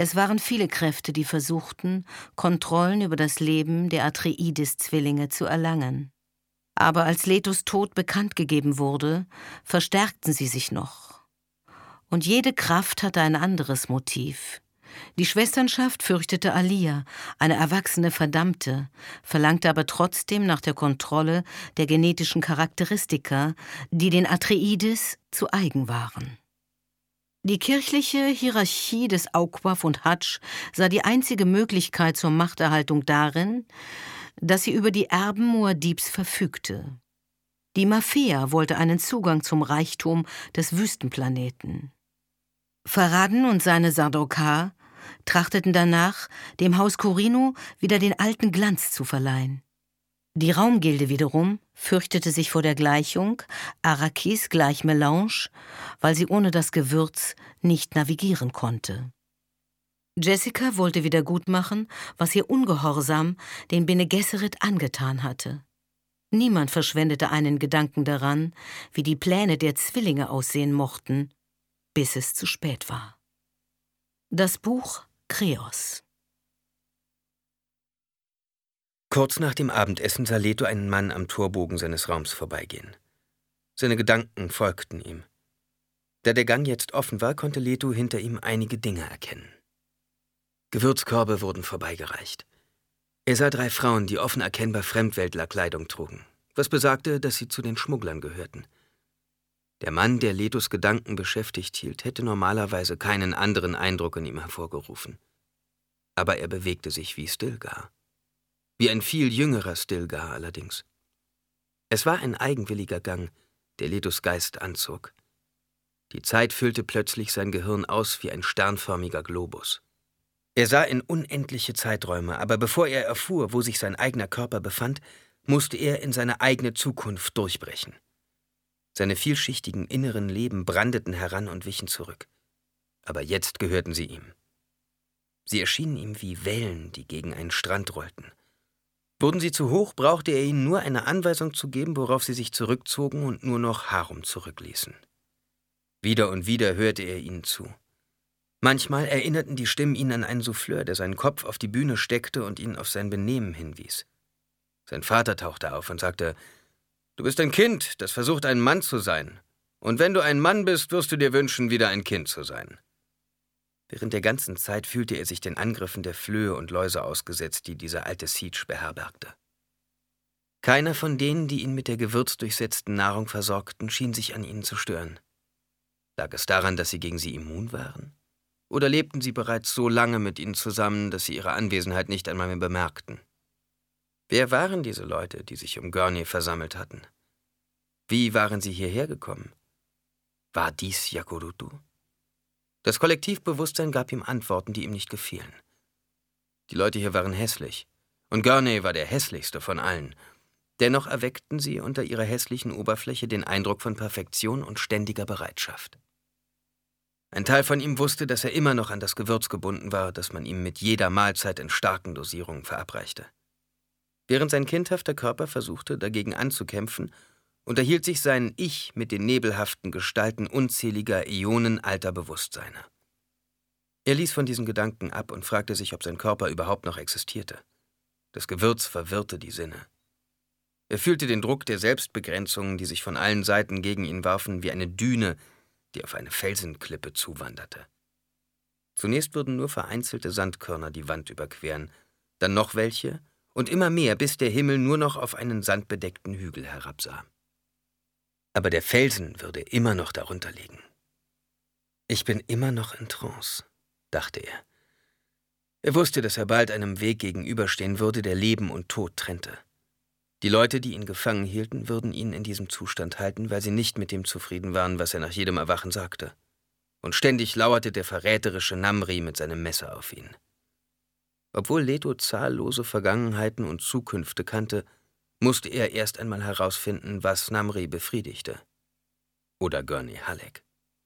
Es waren viele Kräfte, die versuchten, Kontrollen über das Leben der Atreides-Zwillinge zu erlangen. Aber als Letos Tod bekannt gegeben wurde, verstärkten sie sich noch. Und jede Kraft hatte ein anderes Motiv. Die Schwesternschaft fürchtete Alia, eine erwachsene Verdammte, verlangte aber trotzdem nach der Kontrolle der genetischen Charakteristika, die den Atreides zu eigen waren. Die kirchliche Hierarchie des Auqaf und Hadsch sah die einzige Möglichkeit zur Machterhaltung darin, dass sie über die Erben Muad'Dibs verfügte. Die Mafia wollte einen Zugang zum Reichtum des Wüstenplaneten. Farad'n und seine Sardaukar trachteten danach, dem Haus Corrino wieder den alten Glanz zu verleihen. Die Raumgilde wiederum fürchtete sich vor der Gleichung Arrakis gleich Melange, weil sie ohne das Gewürz nicht navigieren konnte. Jessica wollte wiedergutmachen, was ihr Ungehorsam den Bene Gesserit angetan hatte. Niemand verschwendete einen Gedanken daran, wie die Pläne der Zwillinge aussehen mochten, bis es zu spät war. Das Buch Kreos. Kurz nach dem Abendessen sah Leto einen Mann am Torbogen seines Raums vorbeigehen. Seine Gedanken folgten ihm. Da der Gang jetzt offen war, konnte Leto hinter ihm einige Dinge erkennen. Gewürzkörbe wurden vorbeigereicht. Er sah 3 Frauen, die offen erkennbar Fremdweltlerkleidung trugen, was besagte, dass sie zu den Schmugglern gehörten. Der Mann, der Letos Gedanken beschäftigt hielt, hätte normalerweise keinen anderen Eindruck in ihm hervorgerufen. Aber er bewegte sich wie Stilgar. Wie ein viel jüngerer Stilgar allerdings. Es war ein eigenwilliger Gang, der Letos Geist anzog. Die Zeit füllte plötzlich sein Gehirn aus wie ein sternförmiger Globus. Er sah in unendliche Zeiträume, aber bevor er erfuhr, wo sich sein eigener Körper befand, musste er in seine eigene Zukunft durchbrechen. Seine vielschichtigen inneren Leben brandeten heran und wichen zurück. Aber jetzt gehörten sie ihm. Sie erschienen ihm wie Wellen, die gegen einen Strand rollten. Wurden sie zu hoch, brauchte er ihnen nur eine Anweisung zu geben, worauf sie sich zurückzogen und nur noch Harum zurückließen. Wieder und wieder hörte er ihnen zu. Manchmal erinnerten die Stimmen ihn an einen Souffleur, der seinen Kopf auf die Bühne steckte und ihn auf sein Benehmen hinwies. Sein Vater tauchte auf und sagte: »Du bist ein Kind, das versucht, ein Mann zu sein. Und wenn du ein Mann bist, wirst du dir wünschen, wieder ein Kind zu sein.« Während der ganzen Zeit fühlte er sich den Angriffen der Flöhe und Läuse ausgesetzt, die dieser alte Siege beherbergte. Keiner von denen, die ihn mit der gewürzdurchsetzten Nahrung versorgten, schien sich an ihnen zu stören. Lag es daran, dass sie gegen sie immun waren? Oder lebten sie bereits so lange mit ihnen zusammen, dass sie ihre Anwesenheit nicht einmal mehr bemerkten? Wer waren diese Leute, die sich um Gurney versammelt hatten? Wie waren sie hierher gekommen? War dies Jacurutu? Das Kollektivbewusstsein gab ihm Antworten, die ihm nicht gefielen. Die Leute hier waren hässlich, und Gurney war der hässlichste von allen. Dennoch erweckten sie unter ihrer hässlichen Oberfläche den Eindruck von Perfektion und ständiger Bereitschaft. Ein Teil von ihm wusste, dass er immer noch an das Gewürz gebunden war, das man ihm mit jeder Mahlzeit in starken Dosierungen verabreichte. Während sein kindhafter Körper versuchte, dagegen anzukämpfen, unterhielt sich sein Ich mit den nebelhaften Gestalten unzähliger Äonen alter Bewusstseine. Er ließ von diesen Gedanken ab und fragte sich, ob sein Körper überhaupt noch existierte. Das Gewürz verwirrte die Sinne. Er fühlte den Druck der Selbstbegrenzungen, die sich von allen Seiten gegen ihn warfen, wie eine Düne, die auf eine Felsenklippe zuwanderte. Zunächst würden nur vereinzelte Sandkörner die Wand überqueren, dann noch welche und immer mehr, bis der Himmel nur noch auf einen sandbedeckten Hügel herabsah. Aber der Felsen würde immer noch darunter liegen. »Ich bin immer noch in Trance«, dachte er. Er wusste, dass er bald einem Weg gegenüberstehen würde, der Leben und Tod trennte. Die Leute, die ihn gefangen hielten, würden ihn in diesem Zustand halten, weil sie nicht mit dem zufrieden waren, was er nach jedem Erwachen sagte. Und ständig lauerte der verräterische Namri mit seinem Messer auf ihn. Obwohl Leto zahllose Vergangenheiten und Zukünfte kannte, musste er erst einmal herausfinden, was Namri befriedigte. Oder Gurney Halleck.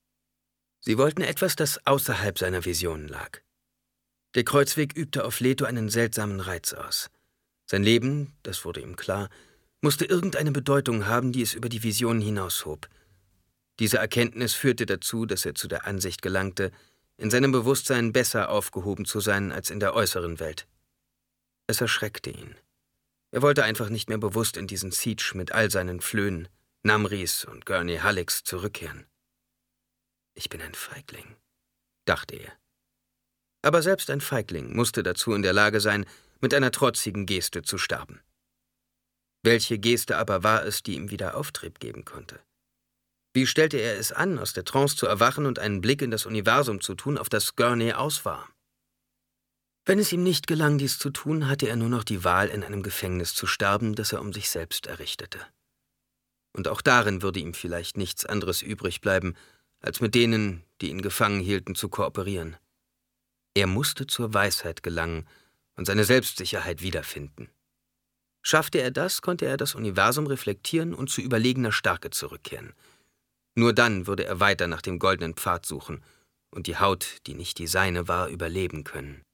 Sie wollten etwas, das außerhalb seiner Visionen lag. Der Kreuzweg übte auf Leto einen seltsamen Reiz aus. Sein Leben, das wurde ihm klar, musste irgendeine Bedeutung haben, die es über die Visionen hinaushob. Diese Erkenntnis führte dazu, dass er zu der Ansicht gelangte, in seinem Bewusstsein besser aufgehoben zu sein als in der äußeren Welt. Es erschreckte ihn. Er wollte einfach nicht mehr bewusst in diesen Siege mit all seinen Flöhen, Namris und Gurney Hallecks zurückkehren. »Ich bin ein Feigling«, dachte er. Aber selbst ein Feigling musste dazu in der Lage sein, mit einer trotzigen Geste zu sterben. Welche Geste aber war es, die ihm wieder Auftrieb geben konnte? Wie stellte er es an, aus der Trance zu erwachen und einen Blick in das Universum zu tun, auf das Gurney aus war? Wenn es ihm nicht gelang, dies zu tun, hatte er nur noch die Wahl, in einem Gefängnis zu sterben, das er um sich selbst errichtete. Und auch darin würde ihm vielleicht nichts anderes übrig bleiben, als mit denen, die ihn gefangen hielten, zu kooperieren. Er musste zur Weisheit gelangen und seine Selbstsicherheit wiederfinden. Schaffte er das, konnte er das Universum reflektieren und zu überlegener Stärke zurückkehren. Nur dann würde er weiter nach dem goldenen Pfad suchen und die Haut, die nicht die seine war, überleben können.